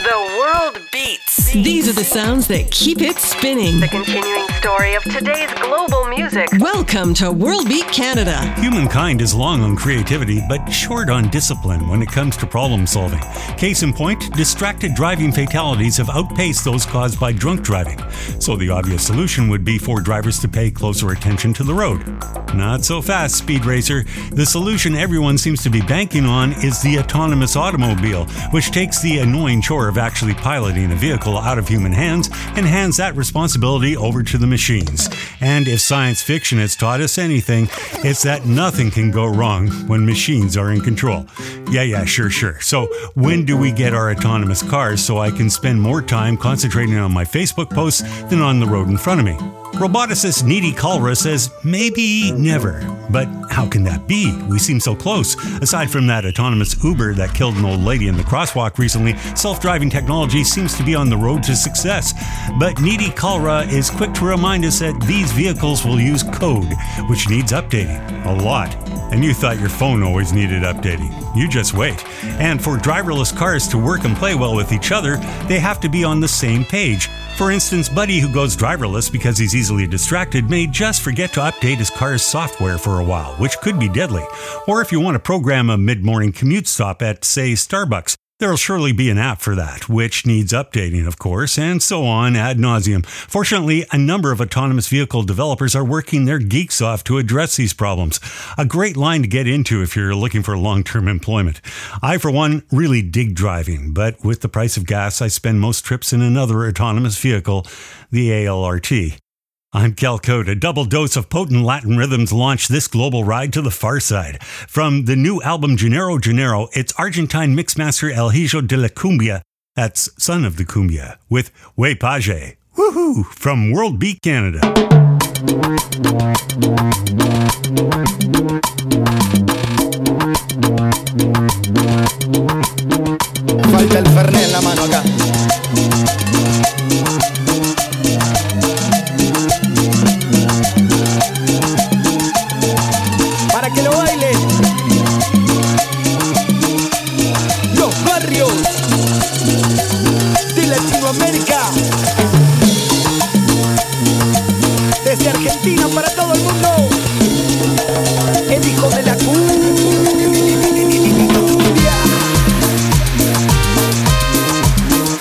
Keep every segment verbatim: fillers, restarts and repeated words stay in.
The world beats. These are the sounds that keep it spinning. The continuing story of today's global music. Welcome to World Beat Canada. Humankind is long on creativity, but short on discipline when it comes to problem solving. Case in point, distracted driving fatalities have outpaced those caused by drunk driving. So the obvious solution would be for drivers to pay closer attention to the road. Not so fast, Speed Racer. The solution everyone seems to be banking on is the autonomous automobile, which takes the annoying chore of actually piloting a vehicle out of human hands and hands that responsibility over to the machines. And if science fiction has taught us anything, it's that nothing can go wrong when machines are in control. Yeah, yeah, sure, sure. So when do we get our autonomous cars so I can spend more time concentrating on my Facebook posts than on the road in front of me? Roboticist Neeti Kalra says maybe never. But how can that be? We seem so close. Aside from that autonomous Uber that killed an old lady in the crosswalk recently, self-driving technology seems to be on the road to success. But Neeti Kalra is quick to remind us that these vehicles will use code, which needs updating. A lot. And you thought your phone always needed updating. You just wait. And for driverless cars to work and play well with each other, they have to be on the same page. For instance, Buddy, who goes driverless because he's easily distracted, may just forget to update his car's software for a while, which could be deadly. Or if you want to program a mid-morning commute stop at, say, Starbucks, there'll surely be an app for that, which needs updating, of course, and so on ad nauseum. Fortunately, a number of autonomous vehicle developers are working their geeks off to address these problems. A great line to get into if you're looking for long-term employment. I, for one, really dig driving, but with the price of gas, I spend most trips in another autonomous vehicle, the A L R T. I'm Cal Code. A double dose of potent Latin rhythms launched this global ride to the far side. From the new album Gennaro Gennaro, it's Argentine mixmaster El Hijo de la Cumbia, that's Son of the Cumbia, with Way Page. Woohoo! From World Beat Canada. Falta el fernet en la mano acá. Para que lo baile. Los barrios de Latinoamérica. Desde Argentina para todo el mundo. El hijo de la cumbia.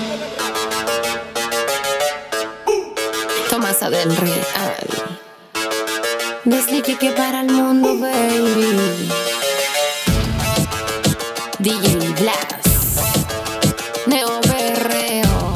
Tomasa del Real. Desde que que para el mundo, baby. D J Blas, Neo Berreo.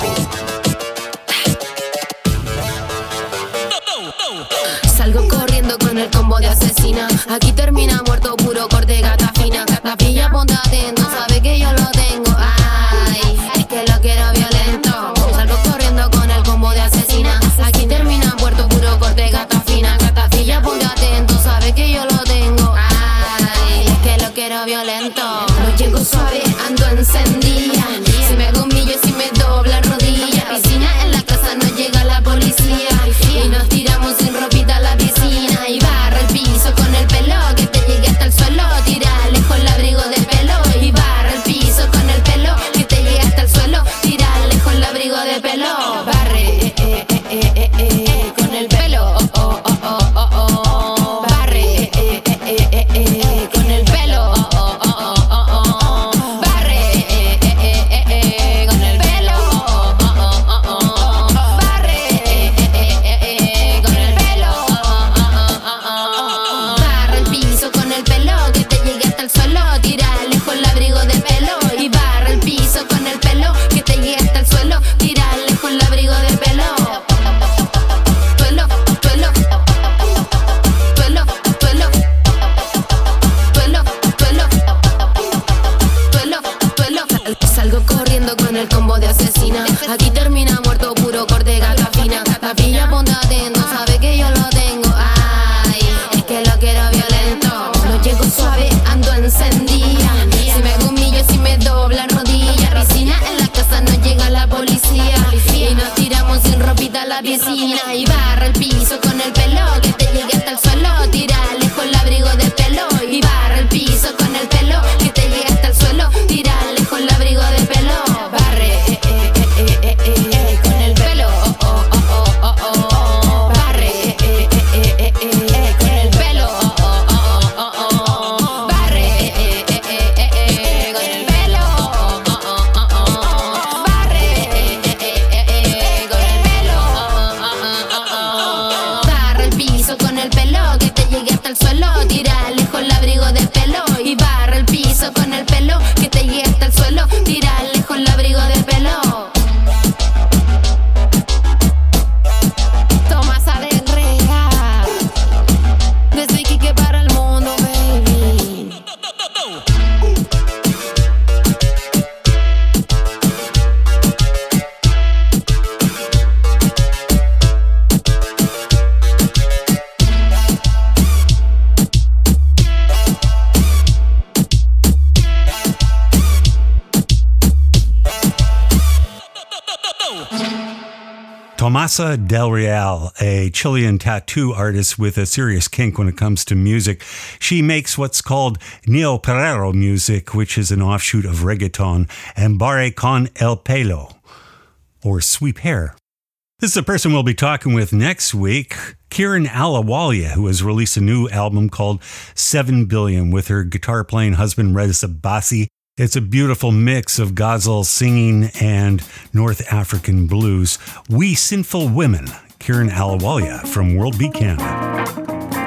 Salgo corriendo con el combo de asesina. Aquí termina muerto, puro corte, gata fina. La pilla, ponte atento, sabe que yo lo tengo. Ay, es que lo quiero violento. Salgo corriendo con el combo de asesina. Aquí termina muerto, puro corte, gata fina. Gata fina, ponte atento, sabe que yo lo tengo. Ay, es que lo quiero violento. No llego suave, ando encendida. Si me hago un millo, si me dobla rodilla. Piscina en la casa, no llega la policía. Y nos tiramos sin ropita a la piscina. Y barra el piso con el pelo que te llegue hasta el suelo. Tira lejos el abrigo de pelo. Y barra el piso con el pelo que te llegue hasta el suelo. Tira lejos el abrigo de pelo. Barre eh, eh, eh, eh, eh, eh, con el pelo. Oh, oh, oh, oh, oh, oh. Barre eh, eh, eh, eh, eh, eh, con el pelo. Oh, oh, oh, oh, oh, oh. Barre eh, eh, eh, eh, eh, con el pelo. Oh, oh, oh, oh, oh. Barre eh, eh, eh, eh, con el pelo. Oh, oh, oh, oh, oh. Barra el piso con el pelo que te llegue hasta el suelo. Tira lejos el abrigo de pelo. Y barra el piso con el pelo que te llegue hasta el suelo. Tira lejos el abrigo de pelo. Tuelo, tuelo, tuelo, tuelo, tuelo, tuelo, tuelo, tuelo. Salgo corriendo con el combo de asesina. Aquí termina muerto, puro corte, gata fina. La pilla, ponte atento, sabe que yo lo tengo. Ay, es que lo quiero violento. No llego suave, ando encendida. Si me hago un millo, si me dobla rodilla. Piscina en la casa, no llega la policía. Y nos tiramos sin ropita a la piscina. Y barra el piso con el pelo que te llegue hasta el suelo. Tira lejos el abrigo de pelo. Y barra el piso con el pelo que te llegue hasta el suelo. Tira lejos el abrigo de pelo. Barre eh, eh, eh, eh, eh, eh, con el pelo. Oh, oh, oh, oh, oh, oh. Barre eh, eh, eh, eh, eh, eh, con el pelo. Oh, oh, oh, oh, oh. Barre eh, eh, eh, eh, eh, con el pelo. Oh, oh, oh, oh, oh. Barre eh, eh, eh, eh, con el pelo. Oh, oh, oh, oh, oh. Barra el piso con el pelo que te llegue hasta el suelo. Tira lejos el abrigo de pelo. Y barra el piso con el pelo que te llegue hasta el suelo. Tira lejos el abrigo de pelo. Tomasa del Real. Desde Iquique para el mundo, baby. Tomasa del Real, a Chilean tattoo artist with a serious kink when it comes to music. She makes what's called neo-perreo music, which is an offshoot of reggaeton, and barre con el pelo, or sweep hair. This is a person we'll be talking with next week, Kiran Ahluwalia, who has released a new album called Seven Billion with her guitar-playing husband Reza Bassi. It's a beautiful mix of ghazal singing and North African blues. We Sinful Women, Kiran Ahluwalia from World Beat Canada.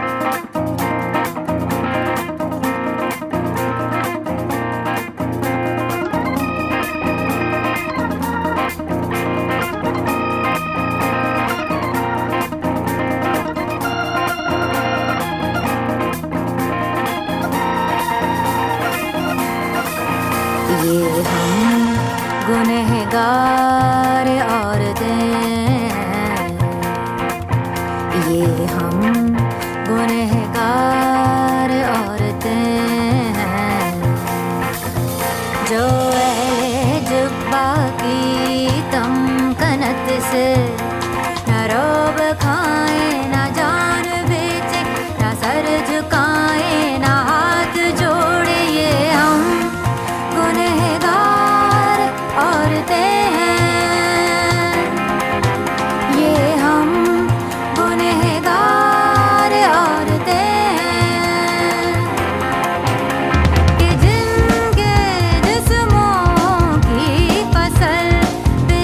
ये हम गुनहगार औरतें हैं, ये हम गुनहगार औरतें हैं, जो अहले जुब्बा की तमकनत से न रोब खाएं न जान बेचे न सर झुकाएं न हाथ जोड़े, ये हम गुनहगार औरतें हैं, ये हम गुनहगार औरतें हैं, कि जिनके जिस्मों की फसल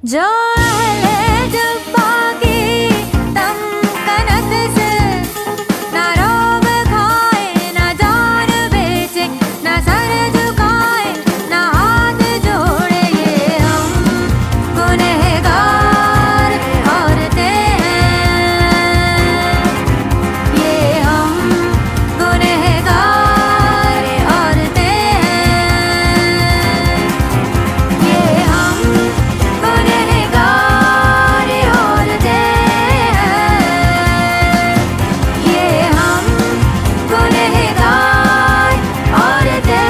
जो अहले जुब्बा की तमकनत से ना रोब खाए ना जान बेचे ना सर झुकाए ना हाथ जोड़े ये हम गुनहगार औरतें हैं ये हम गुनहगार औरतें हैं ये हम गुनहगार औरतें हैं ये हम गुनहगार औरतें हैं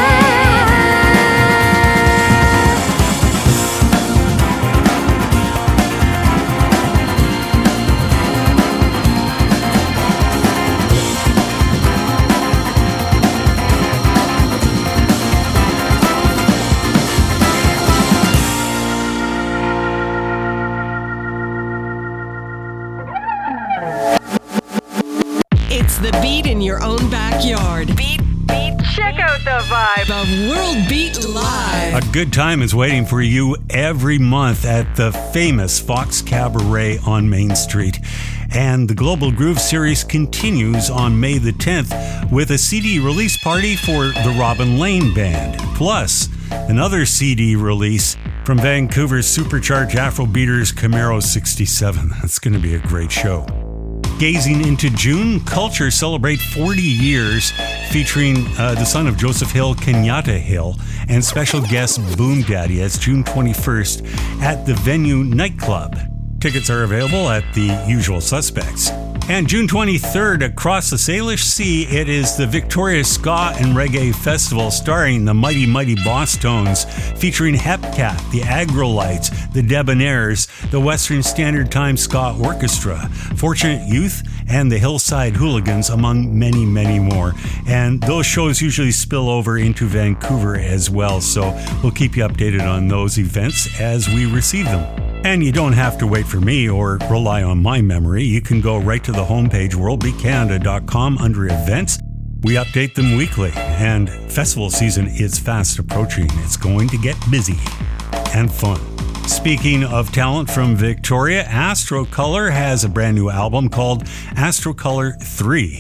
It's the beat in your own backyard. Beat, beat, check out the vibe. The World Beat Live. A good time is waiting for you every month at the famous Fox Cabaret on Main Street. And the Global Groove Series continues on May the tenth with a C D release party for the Robin Lane Band. Plus, another C D release from Vancouver's supercharged Afrobeaters Camaro sixty-seven. That's going to be a great show. Gazing into June, Culture celebrate forty years, featuring uh, the son of Joseph Hill, Kenyatta Hill, and special guest Boom Daddy. That's June twenty-first at the Venue Nightclub. Tickets are available at the usual suspects. And June twenty-third, across the Salish Sea, it is the Victoria Ska and Reggae Festival starring the Mighty Mighty Boss Tones, featuring Hepcat, the Agrolites, the Debonaires, the Western Standard Time Ska Orchestra, Fortunate Youth, and the Hillside Hooligans, among many, many more. And those shows usually spill over into Vancouver as well, so we'll keep you updated on those events as we receive them. And you don't have to wait for me or rely on my memory. You can go right to the homepage, world beat canada dot com, under events. We update them weekly, and festival season is fast approaching. It's going to get busy and fun. Speaking of talent from Victoria, Astrocolor has a brand new album called Astrocolor three.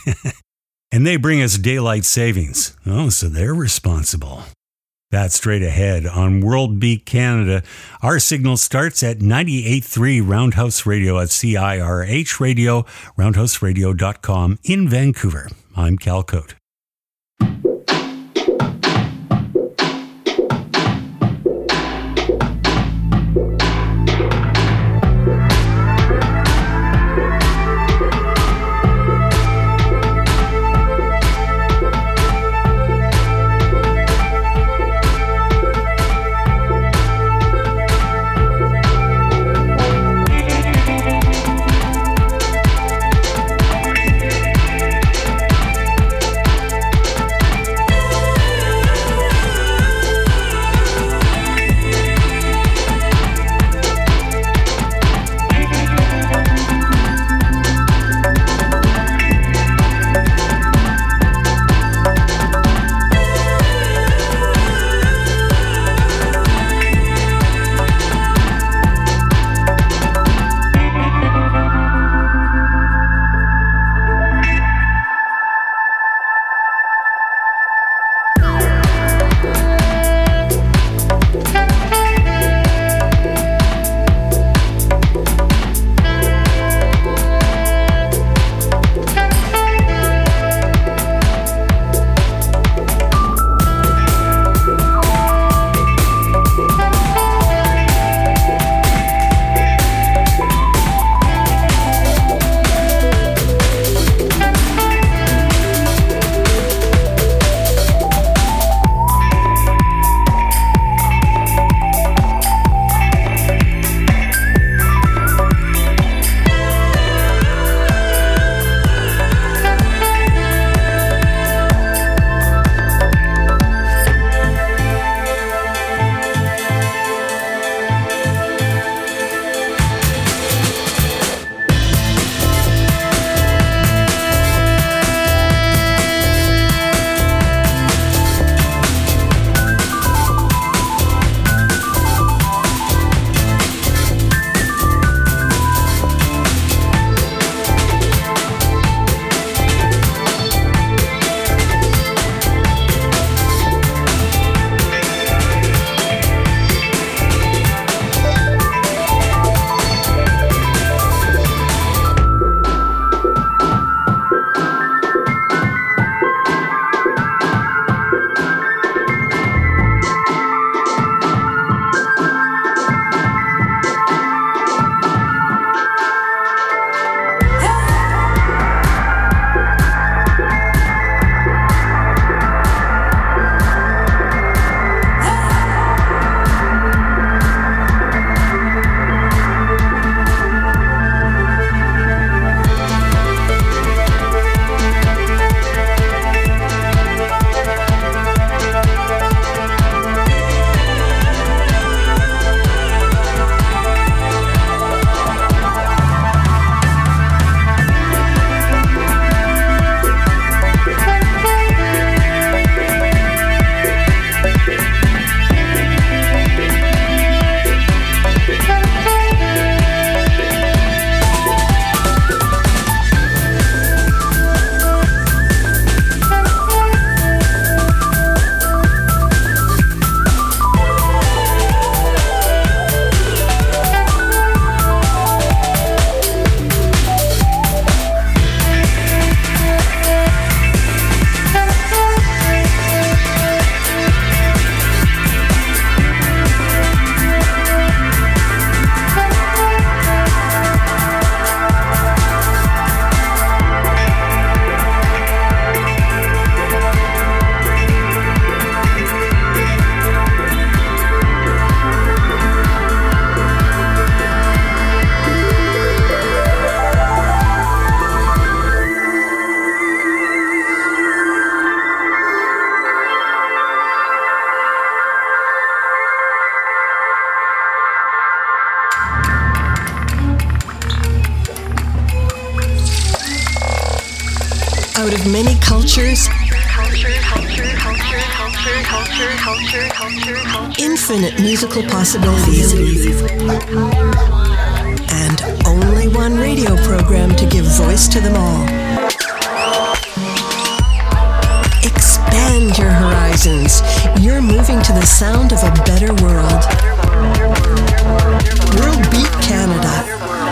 And they bring us daylight savings. Oh, so they're responsible. That's straight ahead on World Beat Canada. Our signal starts at ninety-eight point three Roundhouse Radio at C I R H Radio, roundhouse radio dot com in Vancouver. I'm Cal Cote. cultures, infinite musical possibilities, and only one radio program to give voice to them all. Expand your horizons. You're moving to the sound of a better world. World Beat Canada.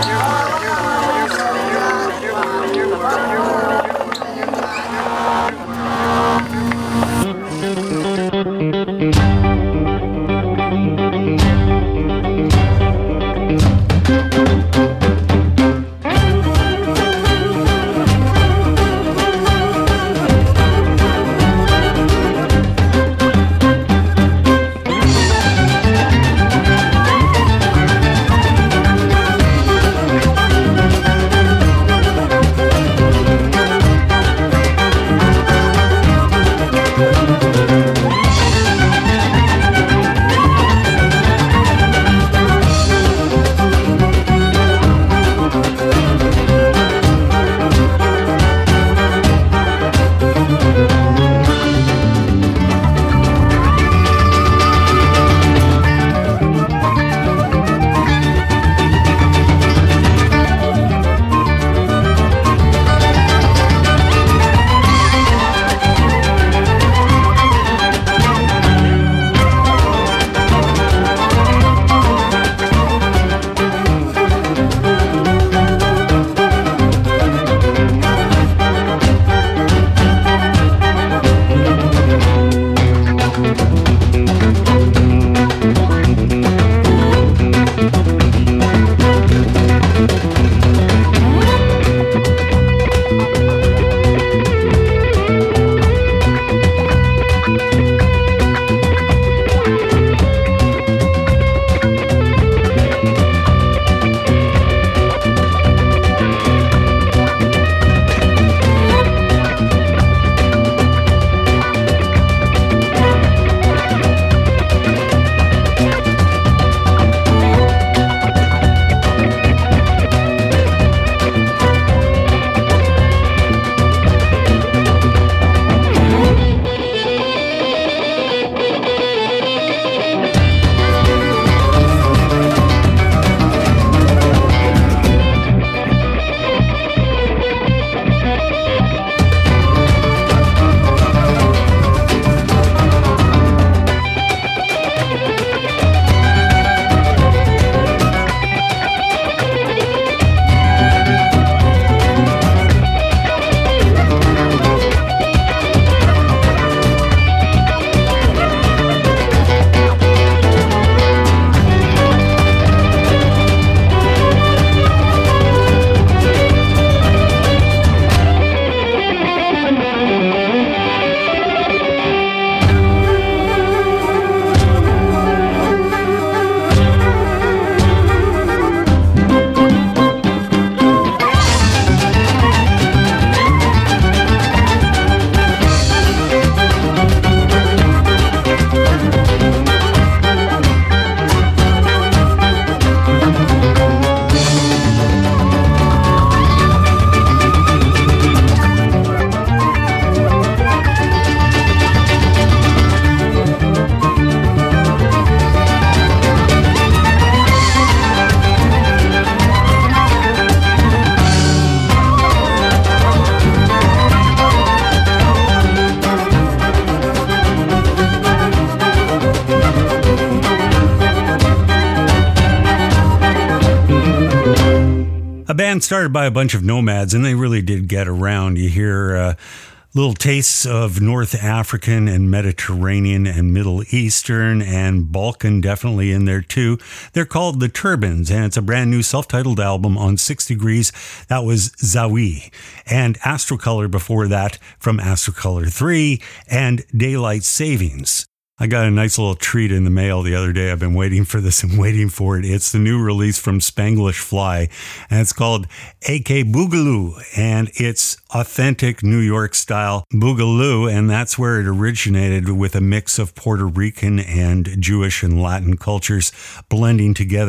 A band started by a bunch of nomads, and they really did get around. You hear uh, little tastes of North African and Mediterranean and Middle Eastern and Balkan definitely in there too. They're called The Turbans, and it's a brand new self-titled album on Six Degrees. That was Zawi. And Astrocolor before that from Astrocolor three and Daylight Savings. I got a nice little treat in the mail the other day. I've been waiting for this and waiting for it. It's the new release from Spanglish Fly, and it's called A K Boogaloo, and it's authentic New York style Boogaloo, and that's where it originated, with a mix of Puerto Rican and Jewish and Latin cultures blending together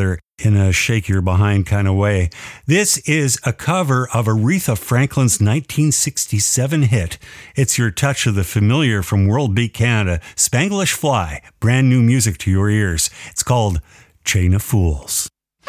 in a shake your behind kind of way. This is a cover of Aretha Franklin's nineteen sixty-seven hit. It's your touch of the familiar from World Beat Canada, Spanglish Fly, brand new music to your ears. It's called Chain of Fools.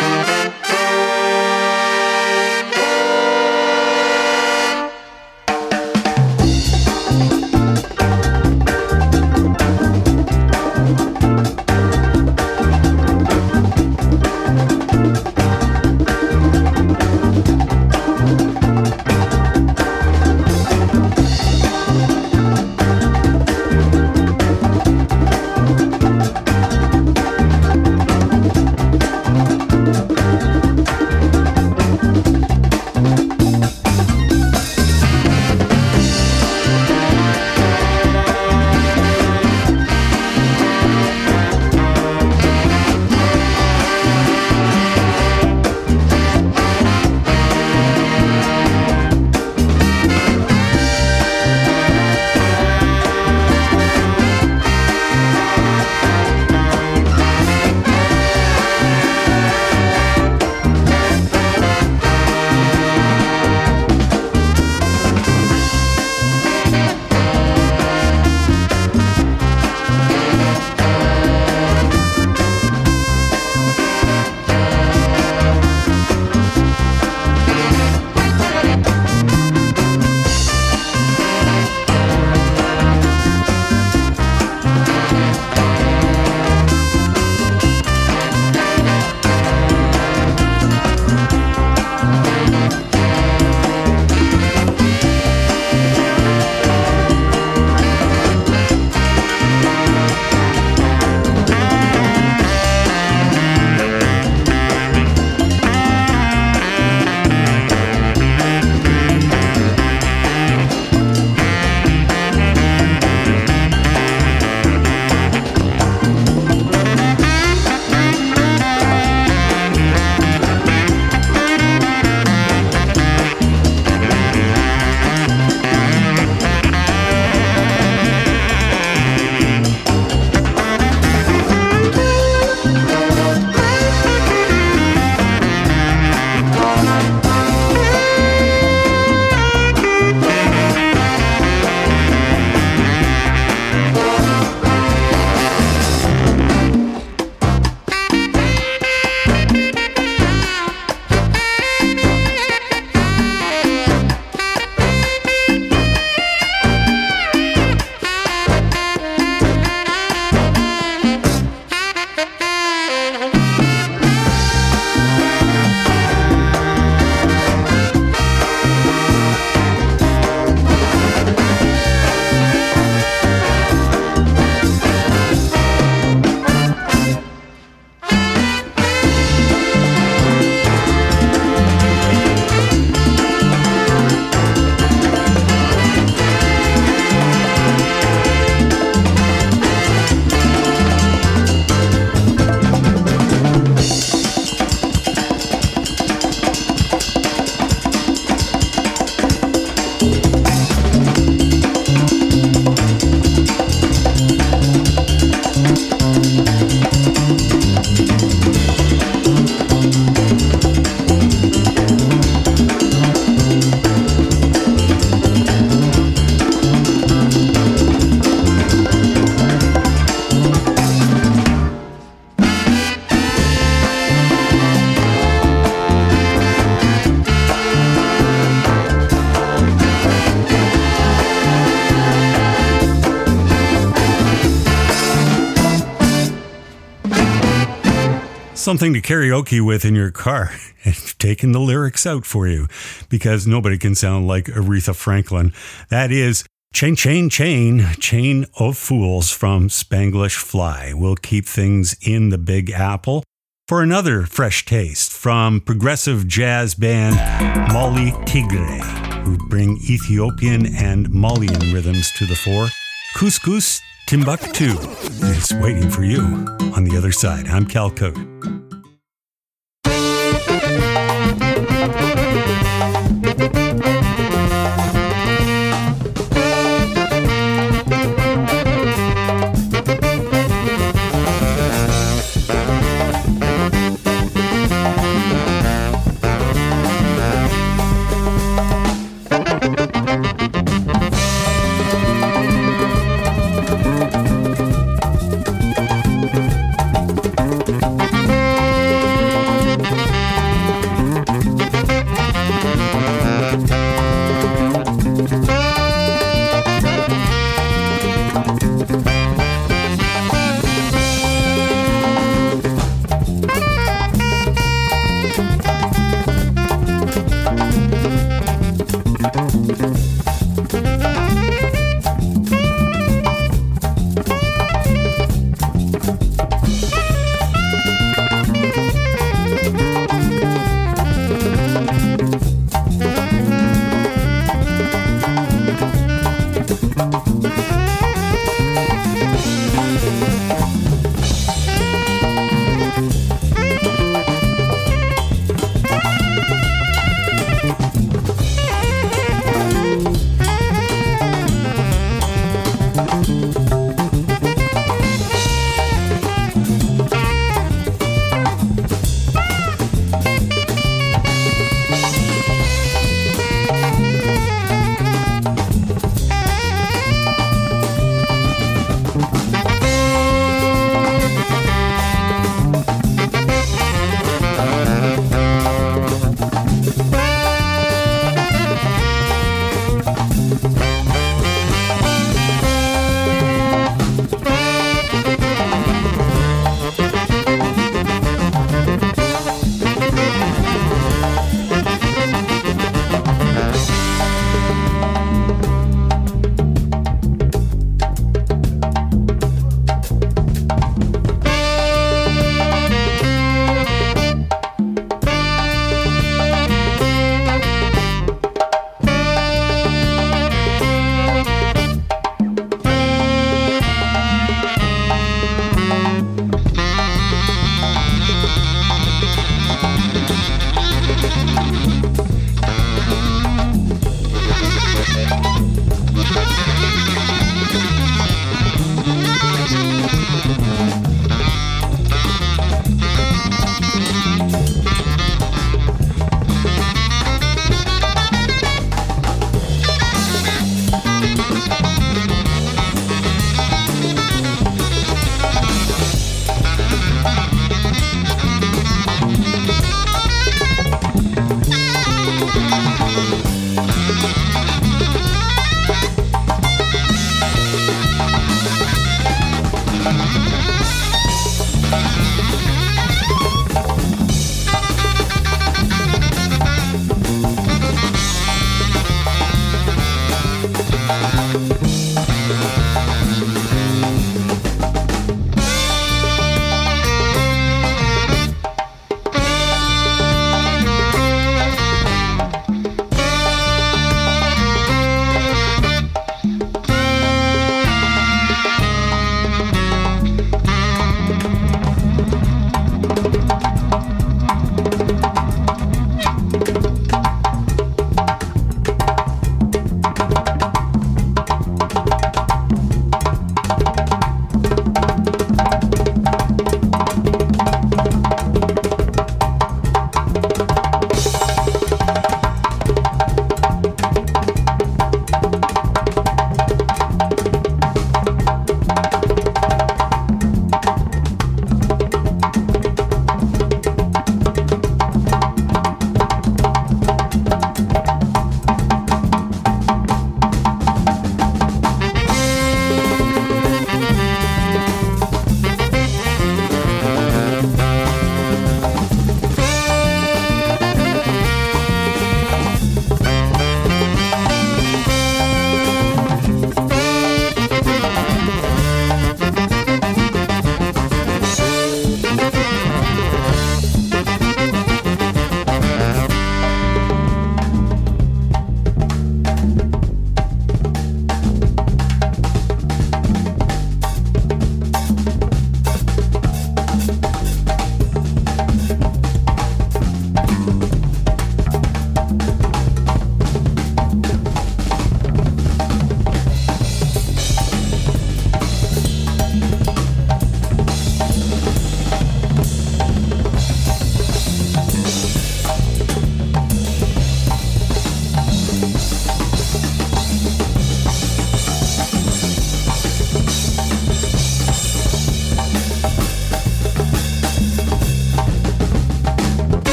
something to karaoke with in your car and taking the lyrics out for you, because nobody can sound like Aretha Franklin. That is Chain, Chain, Chain, Chain of Fools from Spanglish Fly. We'll keep things in the Big Apple for another fresh taste from progressive jazz band Mali Tigre, who bring Ethiopian and Malian rhythms to the fore. Couscous Timbuktu is waiting for you on the other side. I'm Cal Cote.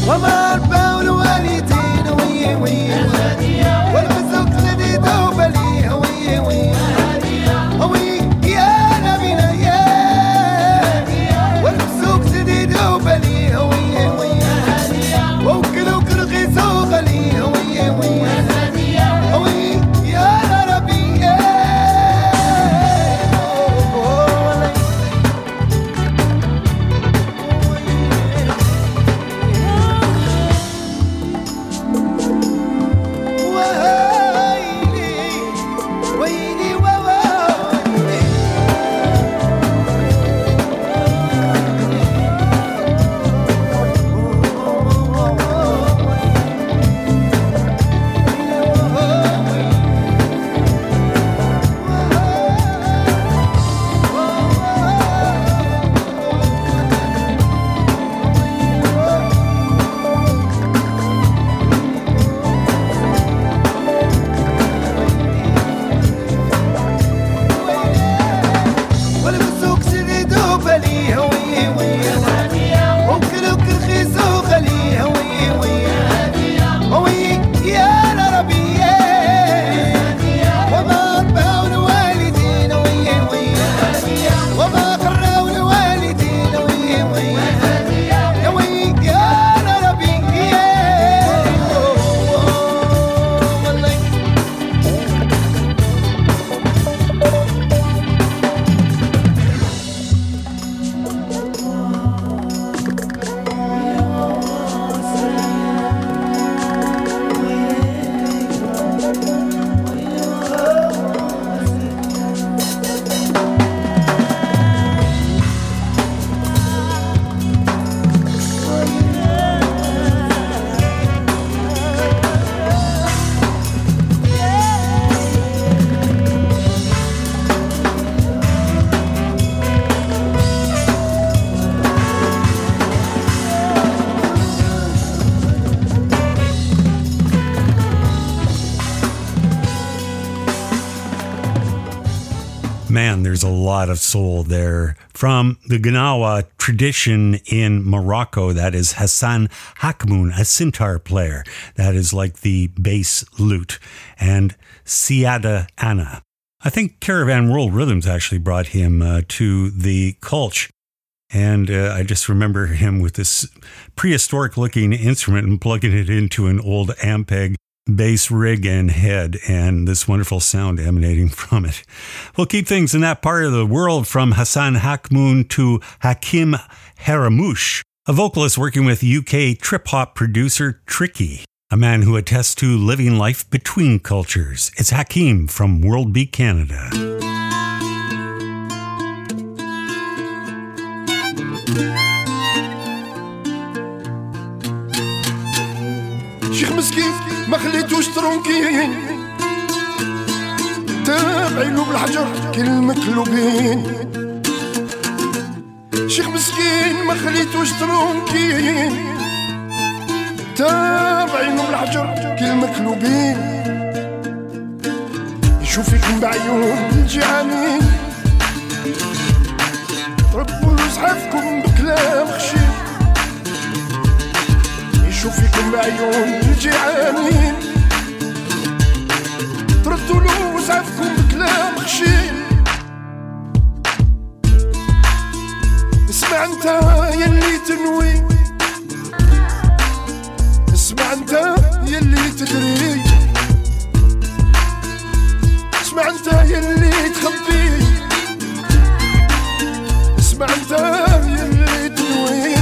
وما ربى والوالدين وي وي والبزوك الذي دوب لي وي وي وي يا نبينا يا والبزوك الذي دوب لي وي وي وكلوا كرغي زوغلي وي وي وي يا ربي يا Man, there's a lot of soul there. From the Gnawa tradition in Morocco, that is Hassan Hakmoun, a sitar player. That is like the bass lute. And Siada Anna. I think Caravan World Rhythms actually brought him uh, to the Cultch. And uh, I just remember him with this prehistoric-looking instrument and plugging it into an old Ampeg bass rig and head, and this wonderful sound emanating from it. We'll keep things in that part of the world, from Hassan Hakmoun to Hakim Haramouche, a vocalist working with U K trip-hop producer Tricky, a man who attests to living life between cultures. It's Hakim from World Beat Canada. شيخ مسكين ما خليتوش ترونكين تابعينو بالحجر كالمكلوبين شيخ مسكين ما خليتوش ترونكين تابعينو بالحجر كالمكلوبين يشوف فيكم بعيون الجعانين ربوا صحافكم بكلام خشين يشوف فيكم بعيون الجيعانين تردوا له وزعفكم بكلام خشين اسمع انت يلي تنوي اسمع انت يلي تدري اسمع انت يلي تخبي اسمع انت يلي تنوي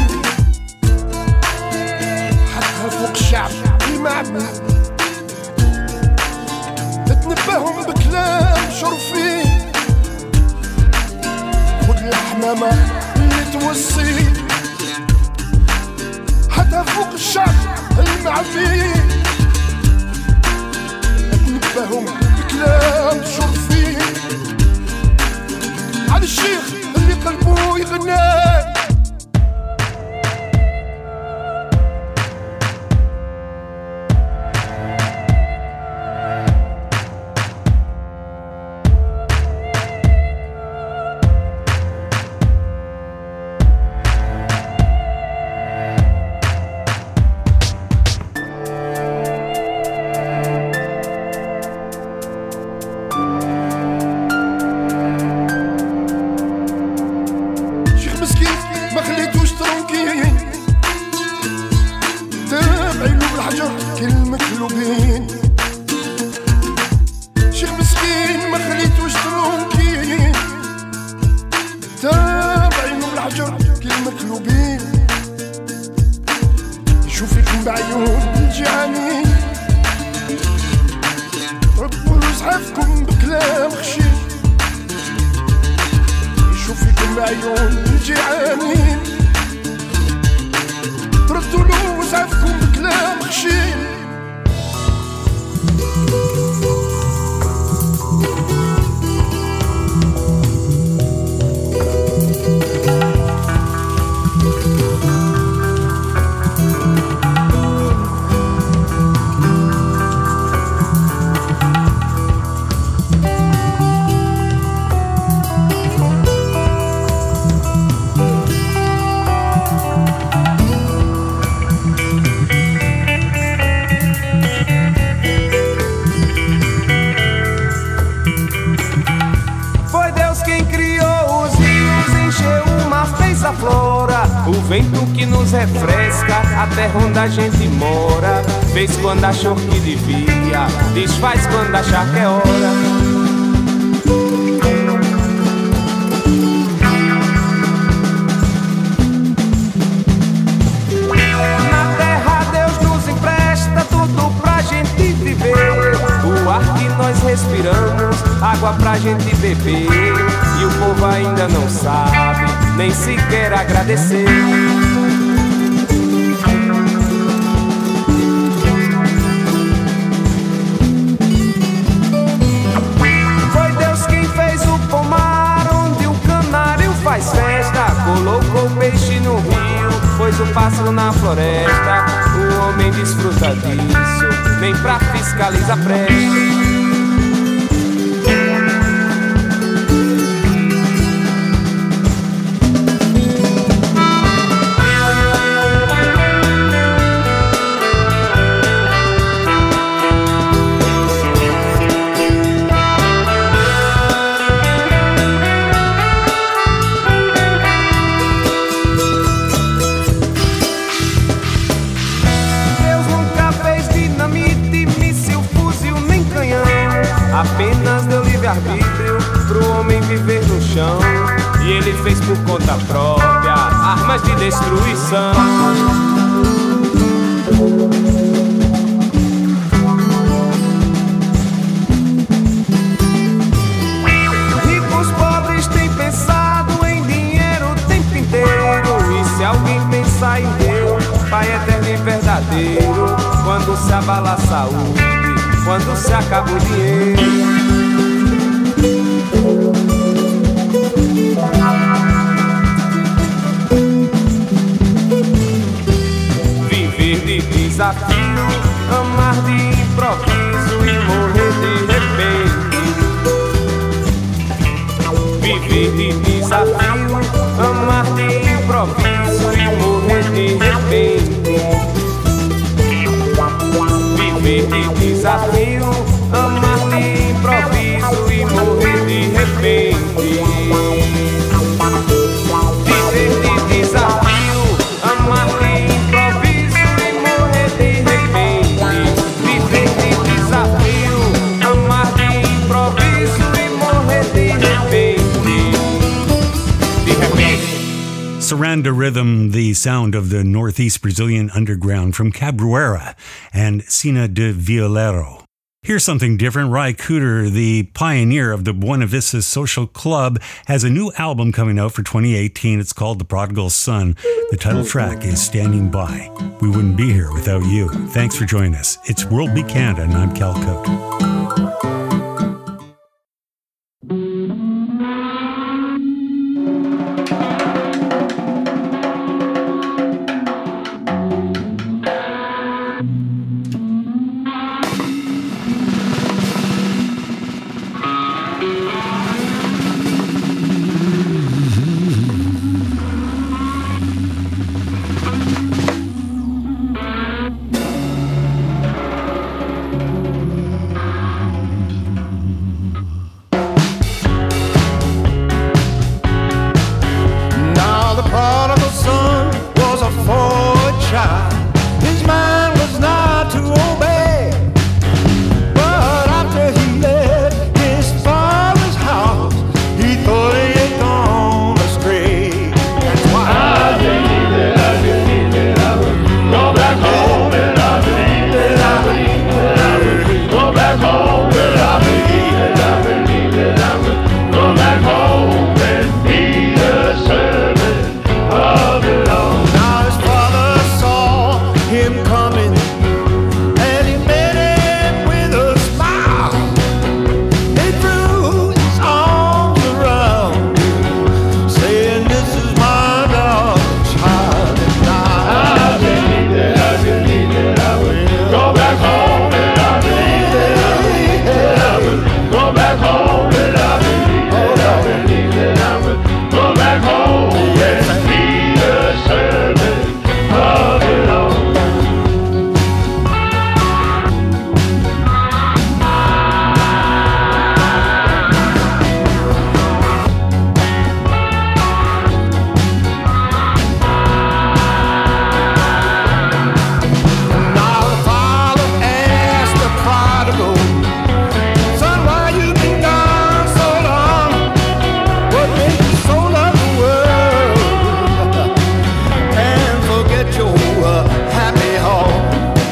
فوق الشعب المعبي تتنبههم بكلام شرفي خد الحمامة اللي توصي حتى فوق الشعب المعبي تتنبههم بكلام شرفي على الشيخ اللي قلبه يغنى مقلوبين شيخ مسكين ما خليتوش ترونكين تابعينهم الحجر كي المقلوبين يشوفكم بعيون الجعانين ربوا يصحفكم بكلام خشين يشوفكم بعيون الجعانين تردوا له وصحفكم بكلام خشين A flora, o vento que nos refresca, a terra onde a gente mora. Fez quando achou que devia, desfaz quando achar que é hora. Na terra Deus nos empresta tudo pra gente viver. O ar que nós respiramos, água pra gente beber. E o povo ainda não sabe, nem sequer agradecer. Foi Deus quem fez o pomar onde o canário faz festa. Colocou peixe no rio, pôs o pássaro na floresta. O homem desfruta disso, nem pra fiscalizar presta. Apenas deu livre-arbítrio pro homem viver no chão. E ele fez por conta própria armas de destruição. Ricos, pobres têm pensado em dinheiro o tempo inteiro. E se alguém pensar em Deus, Pai eterno e verdadeiro, quando se abala a saúde, quando se acaba o dinheiro. Viver de desafio, amar de improviso e morrer de repente. Viver de desafio, amar de improviso e morrer de repente. Viver de desafio, amar de improviso e morrer de repente. Viver de desafio, amar de improviso e morrer de repente. Viver de desafio, amar de improviso e morrer de repente. De repente. Saranda Rhythm, the sound of the Northeast Brazilian underground from Cabruera and Sina de Violero. Here's something different. Ry Cooder, the pioneer of the Buena Vista Social Club, has a new album coming out for twenty eighteen. It's called The Prodigal Son. The title track is Standing By. We wouldn't be here without you. Thanks for joining us. It's World Beat Canada, and I'm Cal Cote. him coming, and he met him with a smile. He threw his arms around him, saying, "This is my darling child." And I, I believe that, I believe that I will go back home, and I believe that, I believe that I will go back home, and I believe that, I believe that I will go back home and be the servant of the Lord. Now the father asked the prodigal, "Son, why you been gone so long? What made you so love the world and forget your uh, happy home?"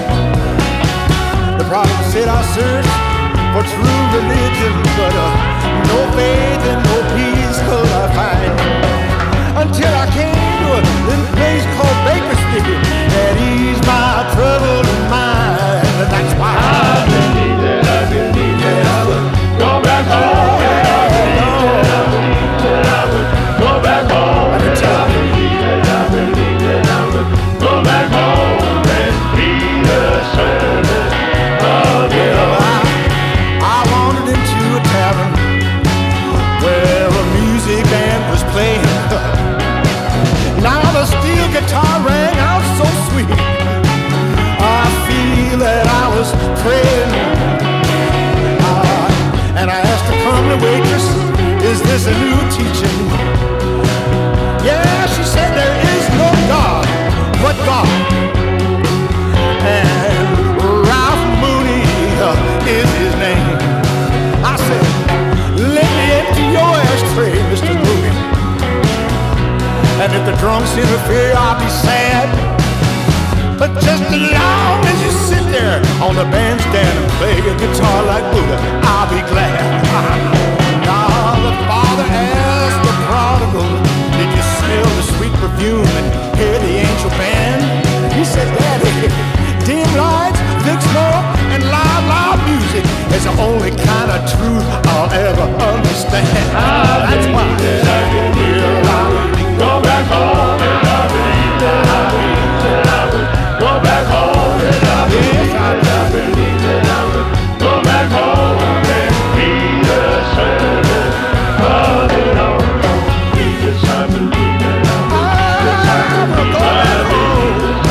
The prodigal said, "I searched for true religion, but uh, no faith and no peace could I find, until I came to a little place called Bakersfield that eased my troubled mind. And that's why I believe that, I believe that I will go back home. And I believe that, I believe that I will go back home. And I believe that, I believe that I will go back home and be the servant of the Lord." I wandered into a tavern where a music band was playing. Now the steel guitar rang out so sweet, I feel that I was praying. Uh, and I asked the comely waitress, "Is this a new teaching?" "Yeah," she said, "there is no God but God. And Ralph Mooney uh, is his name." I said, "Let me empty your ashtray, Mister Mooney. And if the drums interfere, I'll be sad. But just as long as you sit there on the bandstand and play a guitar like Buddha, I'll be glad." Now the father asked the prodigal, "Did you smell the sweet perfume and hear the angel band?" He said, "Daddy, dim lights, thick smoke, and loud, loud music is the only kind of truth I'll ever understand." That's why I believe I will go back home, and I believe that I believe that I will go back home, and I believe that I believe that I will go back home and be the servant of the Lord. Yes, I believe that I will. Yes, I believe that I will.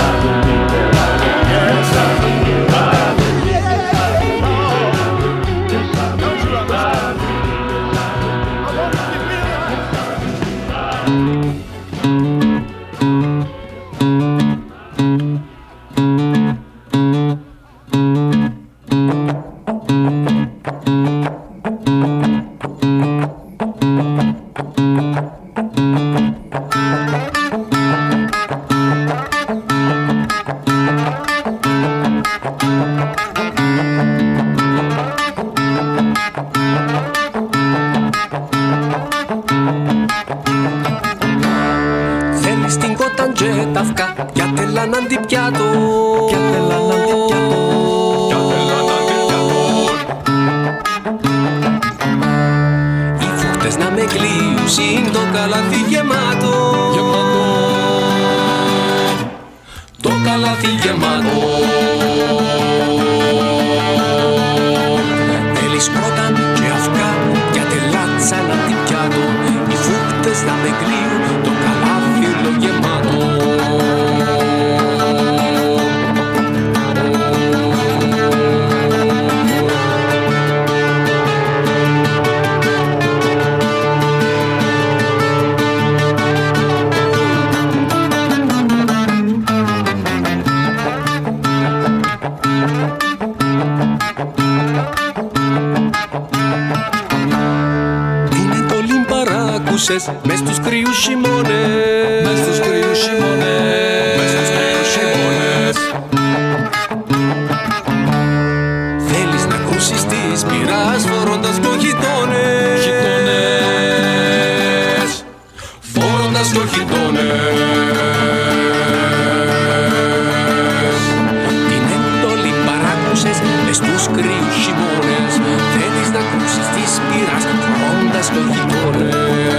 Yes, I believe that I will. Yes, I believe that I will. Yes, I believe that I will. I want to be realized. Θέλεις την κοταντζέ τα αυκά, για τελάν αντιπιάτο. Για τελάν αντιπιάτο. Για τελάν αντιπιάτο. Οι φούχτες να με κλείουσιν, το καλάθι γεμάτο. Γεμάτο. Το καλάθι γεμάτο. Θέλεις κόταν και αυκά, για τελάν σαν αντιπιάτο. Οι φούχτες να με κλείουν, το καλάθι όλο γεμάτο. Μες στους κρύους χειμώνες. Μες στους κρύους χειμώνες. Μες στους κρύους χειμώνες. Θέλεις να ακούσεις της μοιράς φορώντας δυο χιτώνες. Χιτώνες. Φορώντας δυο χιτώνες. στο γειτόνι.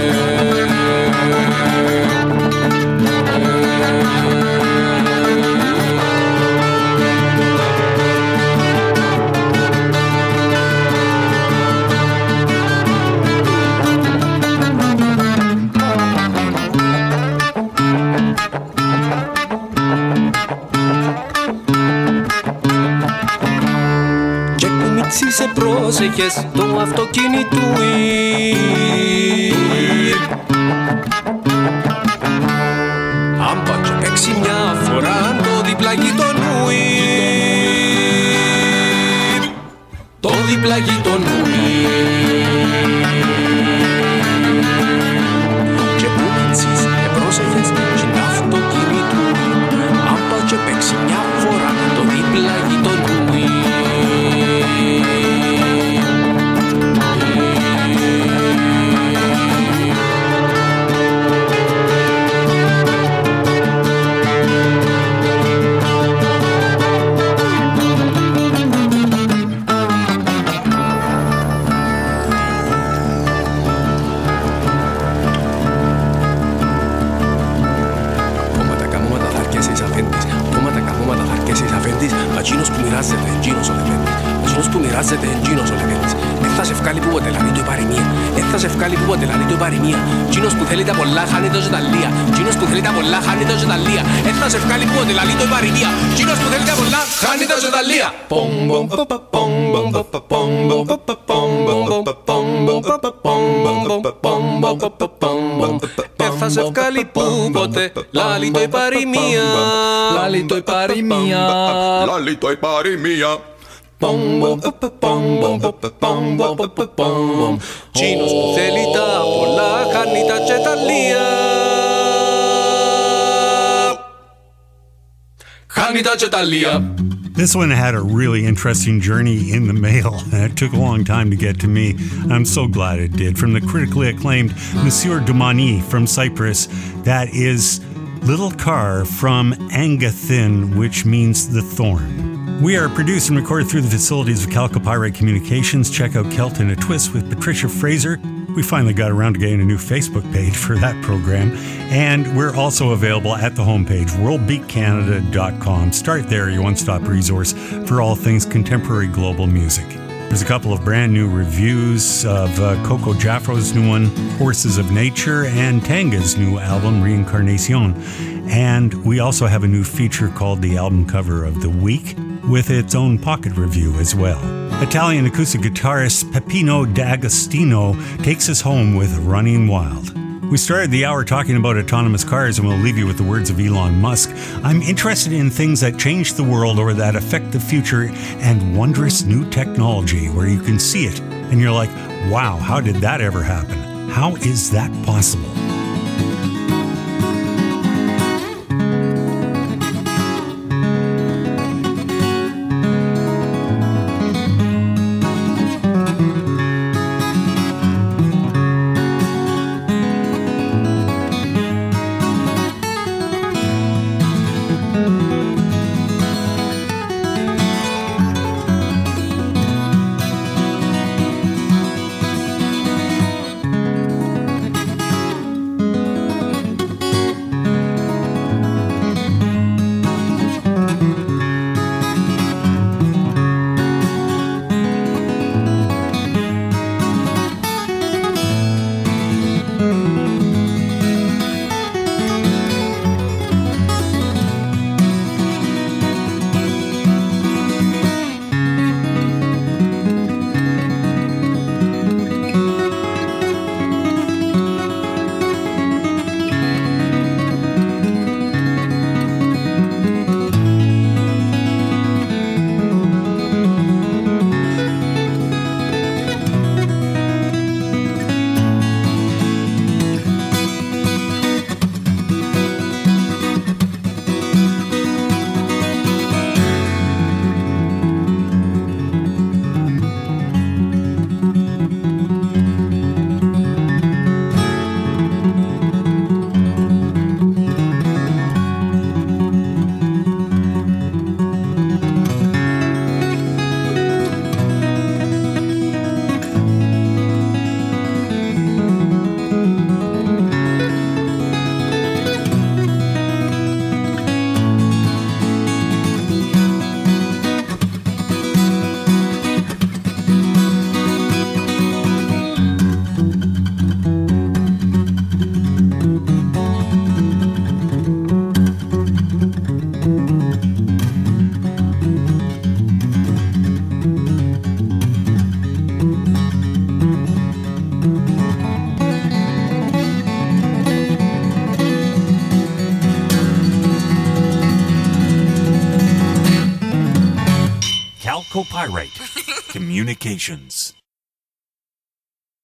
Σε πρόσεχες το αυτοκίνητου. Αν πάω και παίξει μια φορά το δίπλα γειτονού, το δίπλα γειτονού. Και που μίτσις σε πρόσεχες το αυτοκίνητου. Αν πάω και παίξει μια φορά το δίπλα γειτονού. Εκείνος που μοιράζεται, εκείνος ο λεβέντης. Εκείνος που μοιράζεται, εκείνος ο λεβέντης. Εν θα σε βγάλει που ποτέ λαλεί το η παροιμία. Εν θα σε βγάλει που ποτέ λαλεί το η παροιμία. Εκείνος που θέλει τα πολλά χάνει το ζεταλία. Εκείνος που θέλει τα πολλά χάνει το ζεταλία. Εν θα σε βγάλει που ποτέ λαλεί το η παροιμία. Εκείνος που θέλει τα πολλά χάνει το ζεταλία. Εν θα σε βγάλει που ποτέ λαλεί το η παροιμία. Λαλεί το η παροιμία. Λαλεί το η παροιμία. Τσίνος που θέλει τα πολλά χάνει τα τσεταλία. Χάνει τα τσεταλία. This one had a really interesting journey in the mail. It took a long time to get to me. I'm so glad it did. From the critically acclaimed Monsieur Dumani from Cyprus, that is Little Car from Angathin, which means the thorn. We are produced and recorded through the facilities of Calcopyrite Communications. Check out Celt in a Twist with Patricia Fraser. We finally got around to getting a new Facebook page for that program. And we're also available at the homepage, world beat canada dot com. Start there, your one-stop resource for all things contemporary global music. There's a couple of brand new reviews of uh, Coco Jaffro's new one, Horses of Nature, and Tanga's new album, Reincarnation. And we also have a new feature called the Album Cover of the Week, with its own pocket review as well. Italian acoustic guitarist Peppino D'Agostino takes us home with Running Wild. We started the hour talking about autonomous cars, and we'll leave you with the words of Elon Musk. I'm interested in things that change the world or that affect the future, and wondrous new technology where you can see it and you're like, wow, how did that ever happen? How is that possible? Copyright Communications.